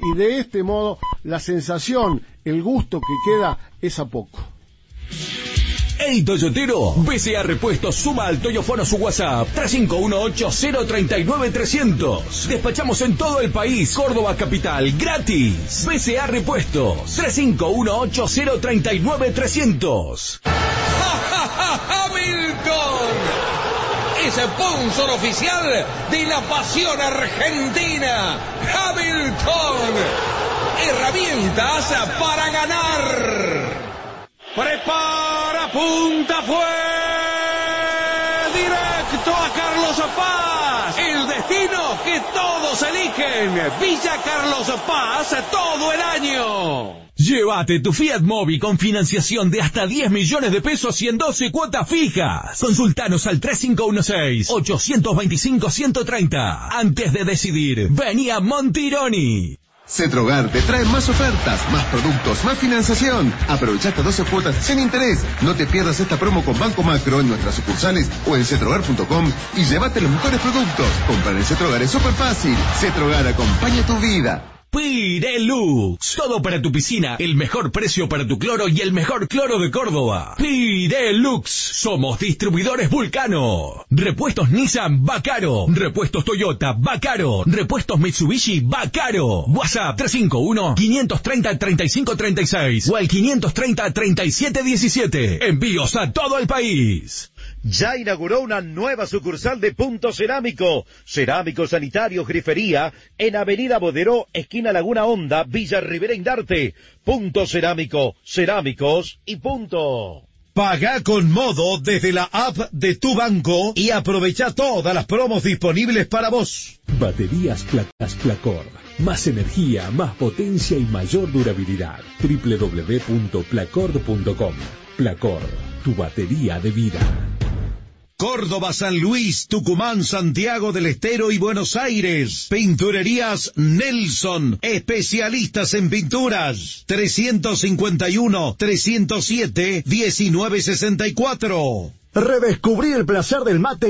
y de este modo la sensación, el gusto que queda es a poco. Hey Toyotero, BCA Repuestos suma al Toyofono su WhatsApp 3518-039-300. Despachamos en todo el país, Córdoba capital, gratis. BCA Repuestos 3518-039-300. ¡Hamilton! Es sponsor oficial de la pasión argentina. Hamilton. Herramientas para ganar. Prepara, punta, fue directo a Carlos Paz. El destino que todos eligen. Villa Carlos Paz todo el año. Llévate tu Fiat Mobi con financiación de hasta 10 millones de pesos y en 12 cuotas fijas. Consultanos al 3516-825-130. Antes de decidir, vení a Montironi. Cetrogar te trae más ofertas, más productos, más financiación. Aprovecha hasta 12 cuotas sin interés. No te pierdas esta promo con Banco Macro en nuestras sucursales o en cetrogar.com y llévate los mejores productos. Comprar en Cetrogar es súper fácil. Cetrogar acompaña tu vida. Pirelux, todo para tu piscina, el mejor precio para tu cloro y el mejor cloro de Córdoba. Pirelux, somos distribuidores Vulcano. Repuestos Nissan, Bacaro. Repuestos Toyota, Bacaro. Repuestos Mitsubishi, Bacaro. WhatsApp 351-530-3536 o al 530-3717. Envíos a todo el país. Ya inauguró una nueva sucursal de Punto Cerámico. Cerámico Sanitario Grifería en Avenida Boderó, esquina Laguna Honda, Villa Rivera Indarte. Punto Cerámico, cerámicos y punto. Paga con Modo desde la app de tu banco y aprovecha todas las promos disponibles para vos. Baterías Placas Placor. Más energía, más potencia y mayor durabilidad. www.placor.com. Placor, tu batería de vida. Córdoba, San Luis, Tucumán, Santiago del Estero y Buenos Aires. Pinturerías Nelson, especialistas en pinturas. 351-307-1964. Redescubrí el placer del mate